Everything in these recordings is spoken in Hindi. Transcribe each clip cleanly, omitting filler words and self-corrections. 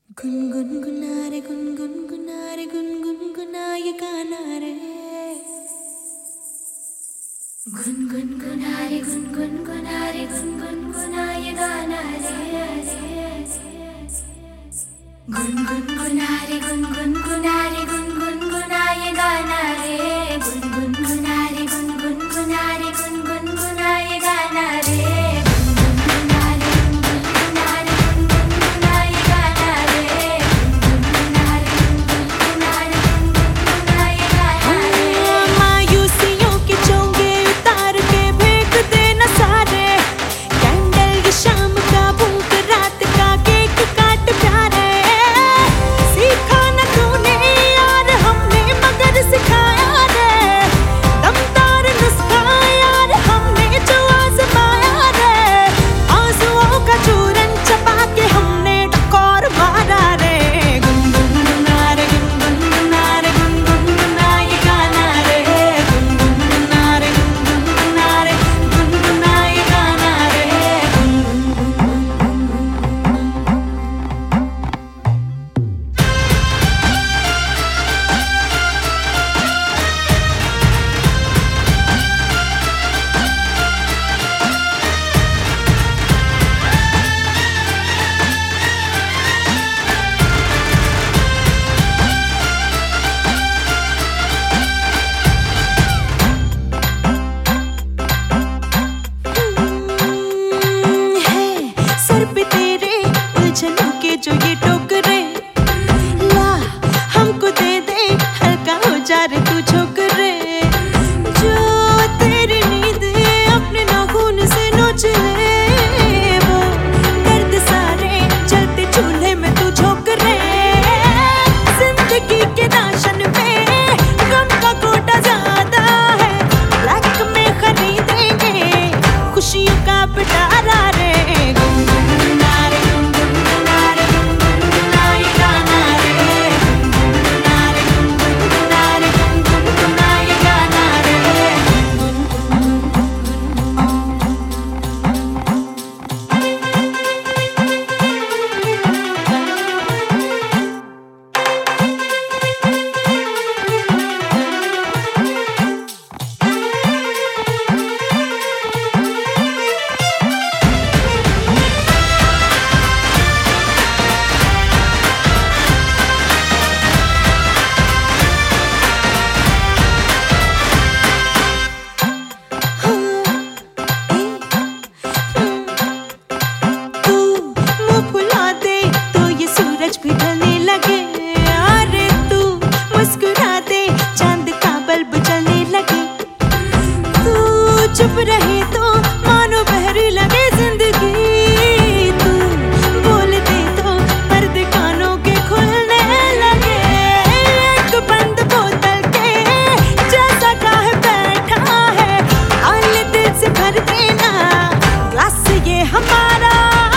गुनगुना रे गुनगुना ये गाना रे। गुनगुना रे गुनगुना ये गाना रे। गुनगुना रे गुनगुना ये गाना रे। गुनगुना रे गुनगुना ये गाना रे। जो ये टोकरे ला हमको दे दे, हल्का हो जा रे तू छोकरे। जो तेरी नींद अपने नाखून से नोच ले, वो दर्द सारे चलते चूल्हे में तू झोंक रे। जिंदगी के राशन पे गम का कोटा ज्यादा है, ब्लैक में खरीदेंगे खुशियों का पिटारा रे। भी ढलने लगे, अरे तू मुस्कुरा दे, चांद का बल्ब जलने लगे। तू चुप रहे तो मानो बहरी लगे जिंदगी, तू बोल दे तो पर्दे कानों के खुलने लगे। एक बंद बोतल के जैसा काहे बैठा है, आल दिल से भर देना ग्लास ये हमारा।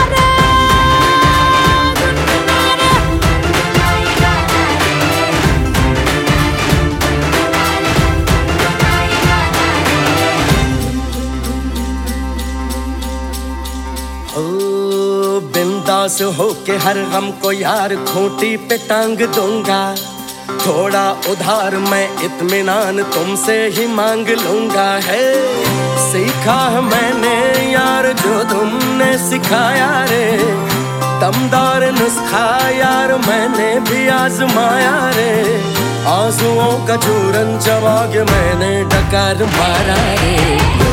बिंदास होके हर गम को यार खूंटी पे टांग दूंगा, थोड़ा उधार मैं इत्मीनान तुमसे ही मांग लूंगा। है सीखा है मैंने यार जो तुमने सिखाया रे, दमदार नुस्खा यार मैंने भी आजमाया रे। आंसुओं का चूरन चबा के मैंने डकार मारा रे।